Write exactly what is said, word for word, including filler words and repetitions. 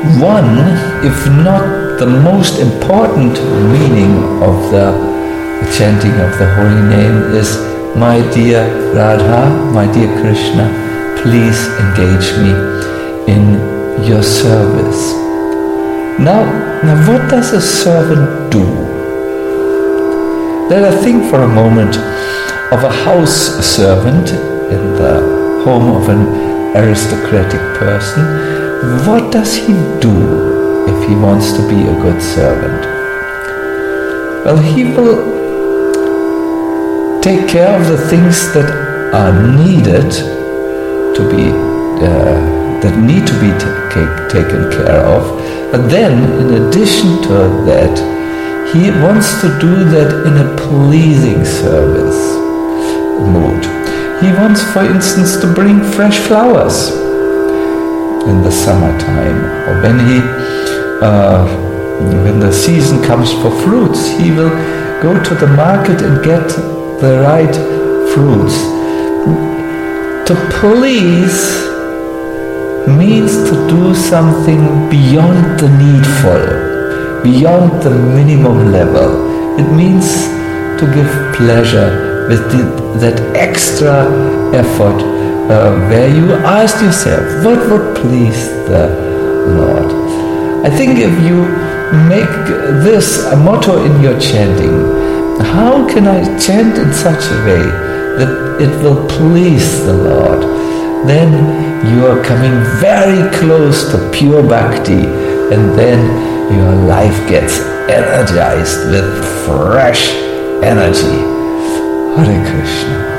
one, if not the most important meaning of the chanting of the holy name is, my dear Radha, my dear Krishna, please engage me in your service. Now, now what does a servant do? Let us think for a moment of a house servant in the home of an aristocratic person. What does he do if he wants to be a good servant? Well, he will take care of the things that are needed to be uh, that need to be t- taken care of. But then, in addition to that, he wants to do that in a pleasing service mood. He wants, for instance, to bring fresh flowers in the summertime, or when he, uh, when the season comes for fruits, he will go to the market and get the right fruits. To please means to do something beyond the needful, beyond the minimum level. It means to give pleasure with the, that extra effort uh, where you ask yourself, what would please the Lord? I think if you make this a motto in your chanting, how can I chant in such a way that it will please the Lord? Then you are coming very close to pure bhakti, and then your life gets energized with fresh energy. Hare Krishna.